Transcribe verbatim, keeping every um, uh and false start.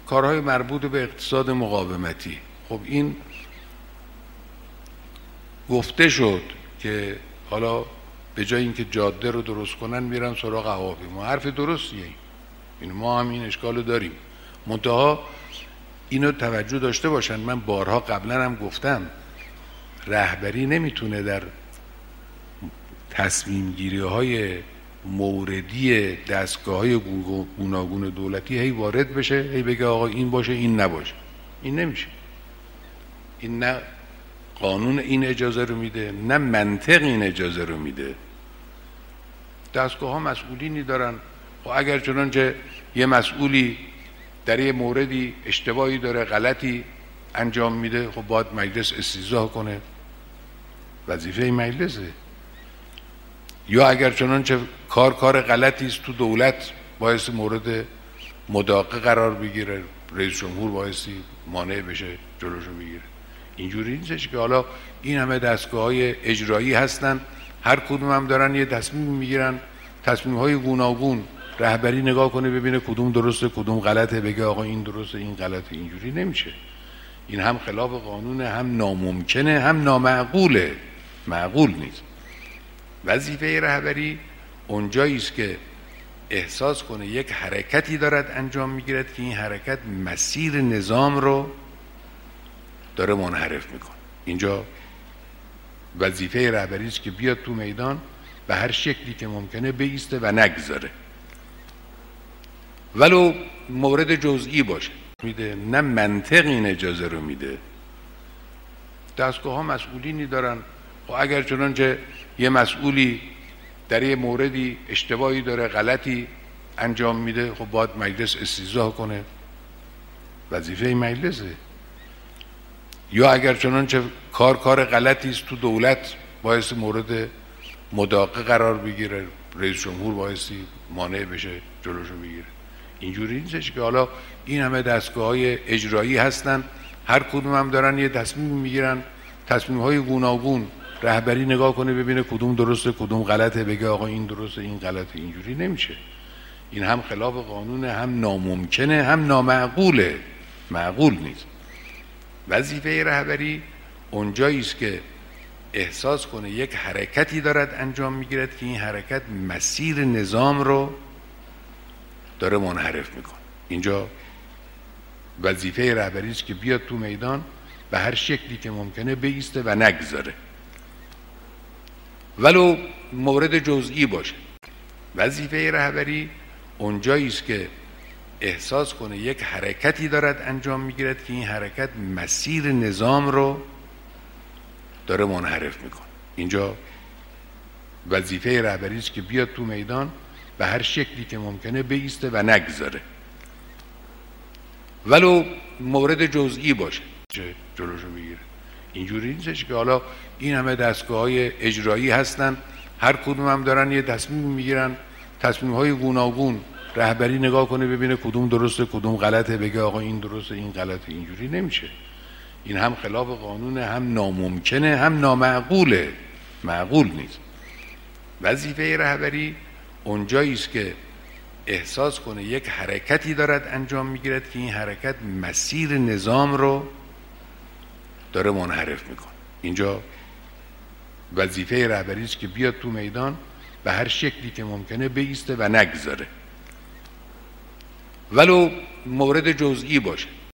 کارهای مربوط به اقتصاد مقاومتی. خب این گفته شد که حالا به جای اینکه جاده رو درست کنن میرن سراغ هواپیما. حرف درستیه این، ما هم این اشکالو داریم. منتها اینو توجه داشته باشن، من بارها قبلا هم گفتم رهبری نمیتونه در تصمیم گیری های موردی دستگاه های گوناگون دولتی هی وارد بشه، هی بگه آقا این باشه این نباشه. این نمیشه. این نه قانون این اجازه رو میده، نه منطق این اجازه رو میده. دستگاه ها مسئولینی دارن. و اگر چنانچه یه مسئولی در یه موردی اشتباهی داره، غلطی انجام میده، خب باید مجلس استیضاح کنه، وظیفه مجلسه. یا اگر چنانچه کار کار غلطی است تو دولت، باعث مورد مداقه قرار بگیره، رئیس جمهور بایستی مانع بشه، جلوشو بگیره. اینجوری نیستش که حالا این همه دستگاه های اجرایی هستن، هر کدوم هم دارن یه تصمیم میگیرن، تصمیم های گوناگون. رهبری نگاه کنه ببینه کدوم درسته کدوم غلطه، بگه آقا این درسته این غلطه. اینجوری نمیشه. این هم خلاف قانونه، هم ناممکنه، هم نامعقوله. معقول نیست. وظیفه رهبری اونجایی است که احساس کنه یک حرکتی دارد انجام میگیرد که این حرکت مسیر نظام رو داره منحرف میکنه. اینجا وظیفه رهبری است که بیاد تو میدان به هر شکلی که ممکنه بایسته و نگذاره، ولو مورد جزئی باشه. میده نه منطق این اجازه رو میده. دستگاه ها مسئولینی دارن. و اگر چنانچه یه مسئولی در یه موردی اشتباهی داره، غلطی انجام میده، خب باید مجلس استیضاح کنه، وظیفه مجلسه. یا اگر چنانچه کار کار غلطی است تو دولت، باعث مورد مداقه قرار بگیره، رئیس جمهور بایستی مانع بشه، جلوشو بگیره. اینجوری نیستش که حالا این همه دستگاه های اجرایی هستن، هر کدوم هم دارن یه تصمیم میگیرن، تصمیم های گوناگون. رهبری نگاه کنه ببینه کدوم درسته کدوم غلطه، بگه آقا این درسته این غلطه. اینجوری نمیشه. این هم خلاف قانونه، هم ناممکنه، هم نامعقوله. معقول نیست. وظیفه رهبری اونجایی است که احساس کنه یک حرکتی دارد انجام میگیرد که این حرکت مسیر نظام رو داره منحرف میکنه. اینجا وظیفه رهبری است که بیاد تو میدان به هر شکلی که ممکنه بایسته و نگذاره، ولو مورد جزئی باشه. وظیفه رهبری اونجایی است که احساس کنه یک حرکتی دارد انجام میگیرد که این حرکت مسیر نظام رو داره منحرف میکنه. اینجا وظیفه رهبری است که بیاد تو میدان به هر شکلی که ممکنه بایسته و نگذاره، ولو مورد جزئی باشه، جلوشو بگیره. اینجوری نیستش که حالا این همه دستگاه های اجرایی هستن، هر کدوم هم دارن یه تصمیم میگیرن، تصمیم های گوناگون. رهبری نگاه کنه ببینه کدوم درسته کدوم غلطه، بگه آقا این درسته این غلطه. اینجوری نمیشه. این هم خلاف قانونه، هم ناممکنه، هم نامعقوله. معقول نیست. وظیفه رهبری اونجایی است که احساس کنه یک حرکتی دارد انجام میگیرد که این حرکت مسیر نظام رو داره منحرف میکنه. اینجا وظیفه رهبری است که بیاد تو میدان به هر شکلی که ممکنه بایسته و نگذاره، ولو مورد جزئی باشه.